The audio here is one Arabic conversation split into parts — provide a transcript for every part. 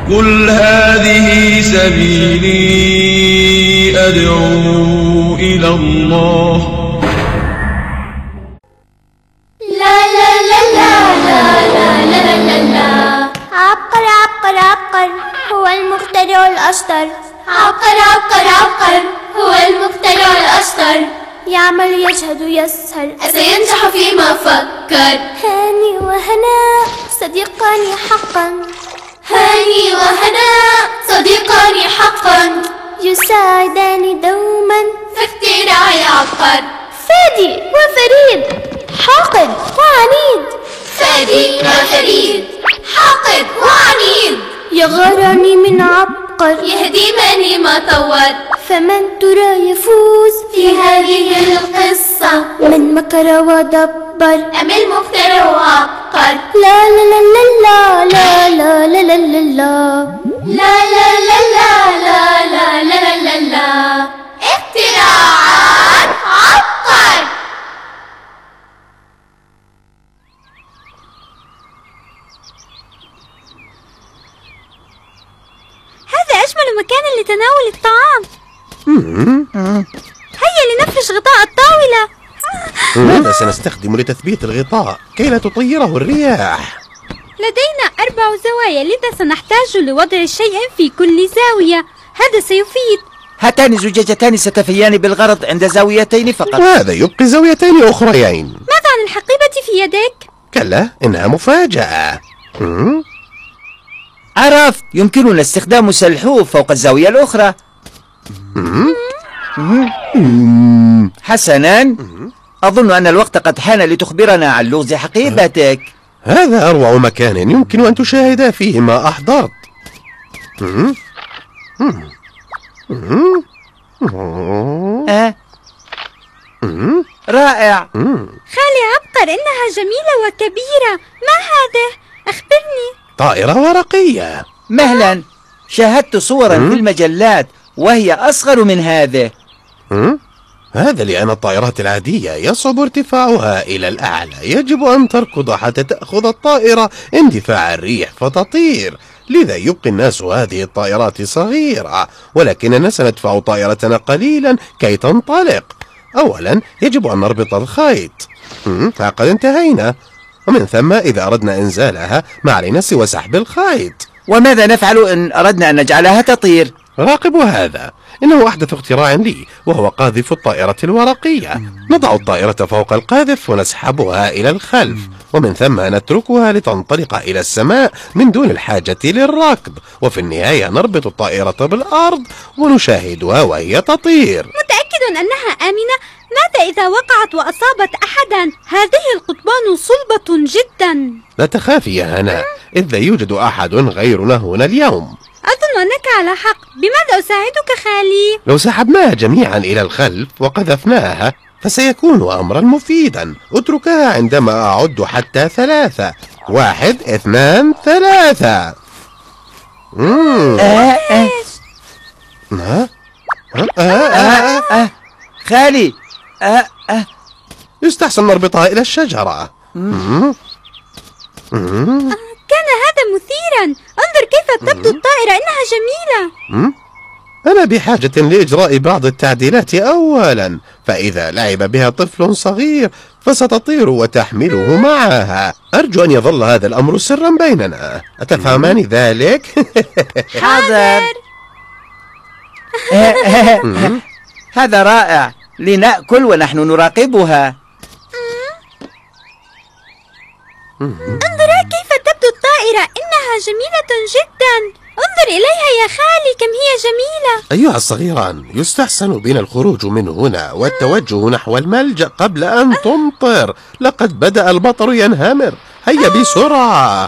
قل هذه سبيلي أدعو إلى الله. لا لا لا لا لا لا لا لا لا. عبقر عبقر عبقر هو المخترع الأشطر. عبقر عبقر عبقر هو المخترع الأشطر. يعمل يجهد يسهر سينجح فيما فكر. هاني وهناء صديقان حقا. هاني وهناء صديقان حقا. يساعدان دوما في اختراع عبقر. فادي وفريد حاقد وعنيد. فادي وفريد حاقد وعنيد. يغارني من عبقر يهدمني ما طور. فمن ترى يفوز في هذه القصة؟ من مكر ودبر أم المخترع عبقر؟ لا لا لا لا لا لا لا لا لا لا لا لا لا لا لا لا لا لا. اختراعات عبقر. هذا أجمل مكان لتناول الطعام. هيا لنفرش غطاء الطاولة. ماذا سنستخدم لتثبيت الغطاء كي لا تطيره الرياح؟ لدينا 4 زوايا، لذا سنحتاج لوضع شيء في كل زاوية. هذا سيفيد. هاتان زجاجتان ستفيان بالغرض عند زاويتين فقط. وهذا يبقي زاويتين أخريين. ماذا عن الحقيبة في يدك؟ كلا، إنها مفاجأة. عرفت، يمكننا استخدام سلحوف فوق الزاوية الأخرى. حسنا، أظن أن الوقت قد حان لتخبرنا عن لغز حقيبتك. هذا أروع مكان يمكن أن تشاهد فيه ما أحضرت. رائع. خالي عبقر، إنها جميلة وكبيرة. ما هذا؟ أخبرني. طائرة ورقية. مهلا، شاهدت صورا في المجلات وهي أصغر من هذه. هذا لأن الطائرات العادية يصعب ارتفاعها إلى الأعلى. يجب أن تركض حتى تأخذ الطائرة اندفاع الريح فتطير. لذا يبقي الناس هذه الطائرات صغيرة، ولكننا سندفع طائرتنا قليلا كي تنطلق. أولا يجب أن نربط الخيط. فقد انتهينا. ومن ثم إذا أردنا إنزالها ما علينا سوى سحب الخيط. وماذا نفعل إن أردنا أن نجعلها تطير؟ راقبوا هذا، إنه أحدث اختراع لي، وهو قاذف الطائرة الورقية. نضع الطائرة فوق القاذف ونسحبها إلى الخلف، ومن ثم نتركها لتنطلق إلى السماء من دون الحاجة للركض، وفي النهاية نربط الطائرة بالأرض ونشاهدها وهي تطير. متأكد أنها آمنة؟ ماذا إذا وقعت وأصابت أحدا؟ هذه القضبان صلبة جدا. لا تخافي يا هنا، إذ لا يوجد أحد غيرنا هنا اليوم. أظن أنك على حق. بماذا أساعدك خالي؟ لو سحبناها جميعا إلى الخلف وقذفناها فسيكون أمرا مفيدا. اتركها عندما أعد حتى 3. 1 2 3. خالي، يستحسن نربطها إلى الشجرة. كان هذا مثيرا. انظر كيف تبدو الطائرة، إنها جميلة. أنا بحاجة لإجراء بعض التعديلات أولا، فإذا لعب بها طفل صغير فستطير وتحمله معها. أرجو أن يظل هذا الأمر سرا بيننا. أتفهمان ذلك؟ حاضر. هذا رائع، لنأكل ونحن نراقبها. انظرا كيف تبدو الطائرة، إنها جميلة جدا. انظر إليها يا خالي، كم هي جميلة. أيها الصغيران، يستحسن بنا الخروج من هنا والتوجه نحو الملجأ قبل أن تمطر. لقد بدأ المطر ينهمر. هيا بسرعة.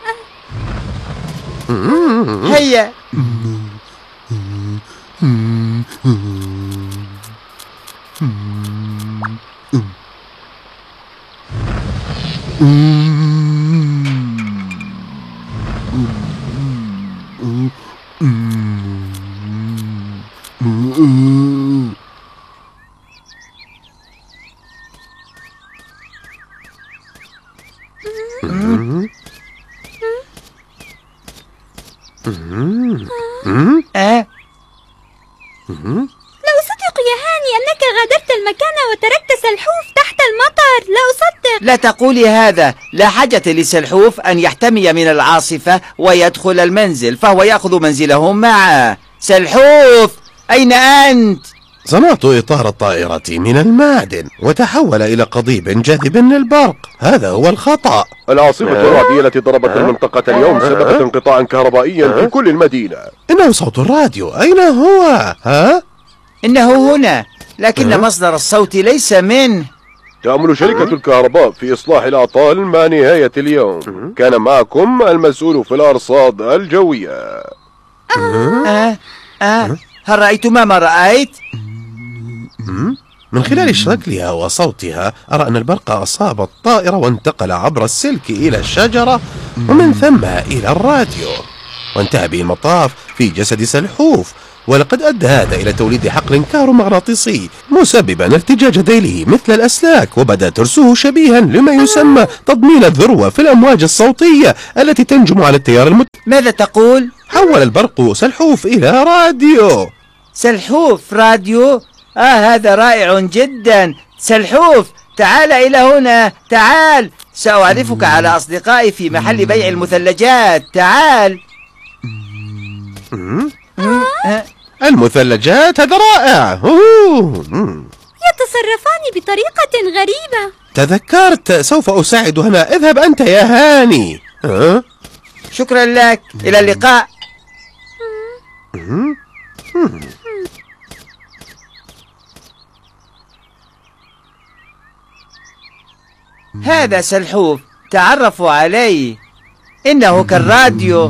هيا. لا أصدق يا هاني أنك غادرت المكان وتركت سلحوف تحت المطر. لا أصدق. لا تقولي هذا. لا حاجة لسلحوف أن يحتمي من العاصفة ويدخل المنزل، فهو يأخذ منزله معه. سلحوف، أين أنت؟ صنعت إطار الطائرة من المعدن وتحول إلى قضيب جاذب للبرق. هذا هو الخطأ. العاصفة الرعدية التي ضربت المنطقة اليوم سببت انقطاعا كهربائيا في كل المدينة. إنه صوت الراديو. أين هو؟ إنه هنا، لكن مصدر الصوت ليس منه. تأمل شركة الكهرباء في إصلاح الأعطال مع نهاية اليوم. كان معكم المسؤول في الأرصاد الجوية. هل رأيتما ما رأيت؟ من خلال شكلها وصوتها أرى أن البرق أصاب الطائرة وانتقل عبر السلك إلى الشجرة ومن ثم إلى الراديو، وانتهى به المطاف في جسد سلحوف. ولقد أدى هذا إلى توليد حقل كهرومغناطيسي مسببا ارتجاج ذيله مثل الأسلاك، وبدا ترسه شبيها لما يسمى تضمين الذروة في الأمواج الصوتية التي تنجم على التيار ماذا تقول؟ حول البرق سلحوف إلى راديو. سلحوف راديو؟ هذا رائع جدا. سلحوف، تعال إلى هنا، تعال، سأعرفك على أصدقائي في محل بيع المثلجات. تعال. المثلجات، هذا رائع. يتصرفان بطريقة غريبة. تذكرت، سوف أساعد هنا. اذهب أنت يا هاني. شكرا لك، إلى اللقاء. هذا سلحوف، تعرفوا عليه، إنه كالراديو.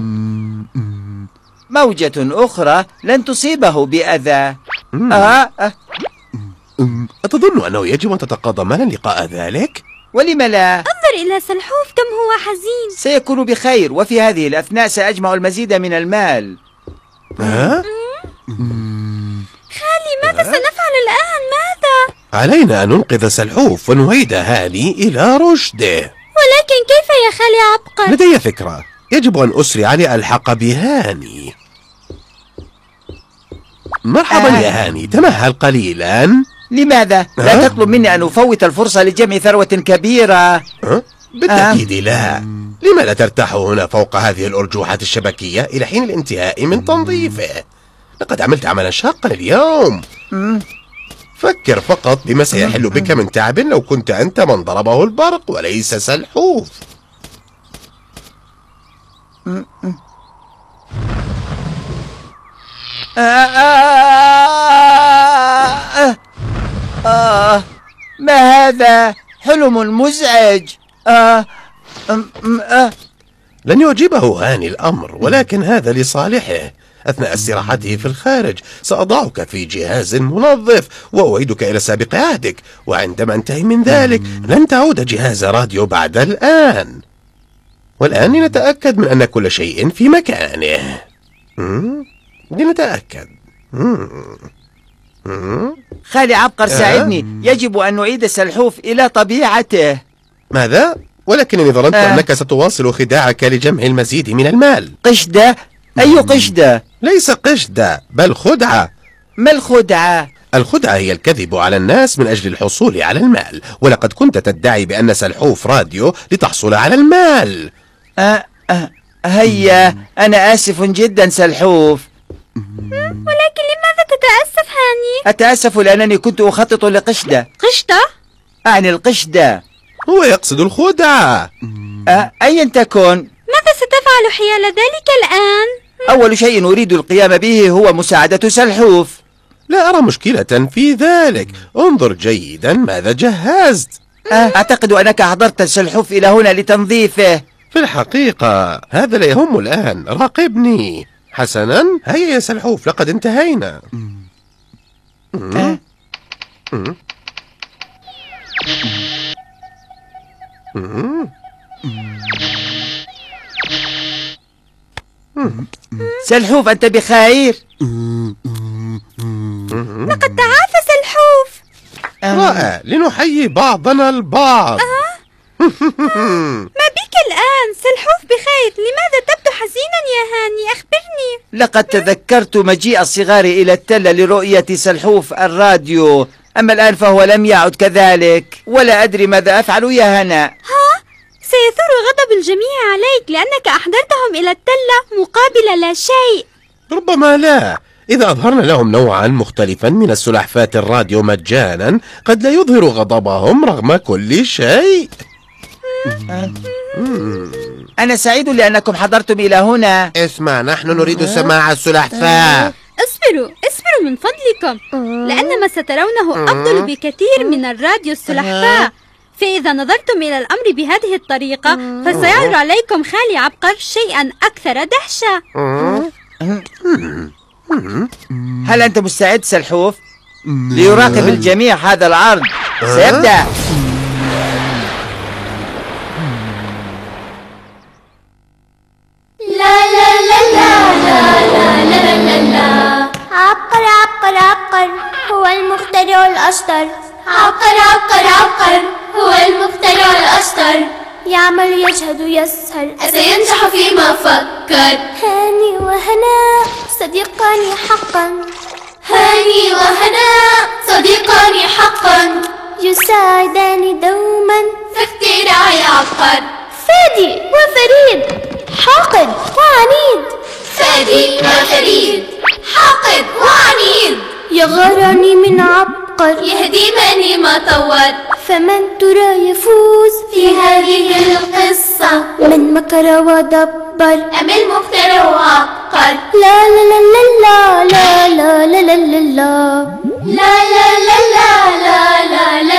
موجة أخرى لن تصيبه بأذى. أتظن أنه يجب أن تتقاضى مالا لقاء ذلك؟ ولم لا؟ انظر إلى سلحوف كم هو حزين. سيكون بخير، وفي هذه الأثناء سأجمع المزيد من المال. خالي، ماذا سنفعل الآن؟ ماذا؟ علينا أن ننقذ سلحوف ونعيد هاني إلى رشده. ولكن كيف يا خالي عبقر؟ لدي فكرة. يجب أن أسرع لألحق بهاني. مرحبا يا هاني، تمهل قليلا. لماذا؟ لا تطلب مني أن أفوت الفرصة لجمع ثروة كبيرة. بالتأكيد لا. لما لا ترتاح هنا فوق هذه الأرجوحة الشبكية إلى حين الانتهاء من تنظيفه؟ لقد عملت عملا شاقا اليوم. فكر فقط بما سيحل بك من تعب لو كنت أنت من ضربه البرق وليس سلحوف. ما هذا؟ حلم مزعج. لن يعجبه هاني الأمر، ولكن هذا لصالحه. أثناء استراحته في الخارج سأضعك في جهاز منظف وأعيدك إلى سابق عهدك، وعندما انتهي من ذلك لن تعود جهاز راديو بعد الآن. والآن لنتأكد من أن كل شيء في مكانه. لنتأكد. خالي عبقر، ساعدني. يجب أن نعيد سلحوف إلى طبيعته. ماذا؟ ولكنني ظننت أنك ستواصل خداعك لجمع المزيد من المال. قشدة؟ أي قشدة؟ ليس قشدة، بل خدعة. ما الخدعة؟ الخدعة هي الكذب على الناس من أجل الحصول على المال، ولقد كنت تدعي بأن سلحوف راديو لتحصل على المال. هيا، أنا آسف جدا سلحوف. ولكن لماذا تتأسف هاني؟ أتأسف لأنني كنت أخطط لقشدة. قشدة؟ أعني القشدة. هو يقصد الخدعة. أيا تكن، ماذا ستفعل حيال ذلك الآن؟ أول شيء أريد القيام به هو مساعدة سلحوف. لا أرى مشكلة في ذلك. انظر جيدا ماذا جهزت. أعتقد أنك أحضرت السلحوف إلى هنا لتنظيفه. في الحقيقة هذا لا يهم الآن. راقبني. حسنا، هيا يا سلحوف، لقد انتهينا. سلحوف، أنت بخير؟ لقد تعافى سلحوف. رائع، لنحيي بعضنا البعض. ما بك الآن؟ سلحوف بخير. لماذا تبدو حزينا يا هاني؟ أخبرني. لقد تذكرت مجيء الصغار إلى التلة لرؤية سلحوف الراديو، أما الآن فهو لم يعد كذلك، ولا أدري ماذا أفعل يا هنا. ها؟ سيثور غضب الجميع عليك لأنك أحضرتهم إلى التلة مقابل لا شيء. ربما لا. إذا أظهرنا لهم نوعا مختلفا من السلحفاة الراديو مجانا قد لا يظهر غضبهم رغم كل شيء. أنا سعيد لأنكم حضرتم إلى هنا. اسمع، نحن نريد سماع السلحفاة. اصبروا من فضلكم، لأن ما سترونه أفضل بكثير من الراديو السلحفاة. فإذا نظرتم إلى الأمر بهذه الطريقة فسيعرض عليكم خالي عبقر شيئا أكثر دهشة. هل أنت مستعد سلحوف؟ ليراقب الجميع هذا العرض. سيبدأ. لا لا لا لا لا لا لا لا لا. عبقر عبقر عبقر هو المخترع الأشطر. عبقر عبقر عبقر هو المخترع الأشطر. يعمل يجهد يسهر. أسينجح فيما فكر. هاني وهناء صديقان حقا. هاني وهناء صديقان حقا. يساعدان دوما في اختراع عبقر. فادي وفريد حاقد وعنيد. فادي وفريد حاقد وعنيد. يغارني من عبقر يهدمني ما طور. فمن ترى يفوز في هذه القصة؟ من مكر ودبر أم المخترع عبقر؟ لا لا لا لا لا لا لا لا لا لا لا لا لا لا لا لا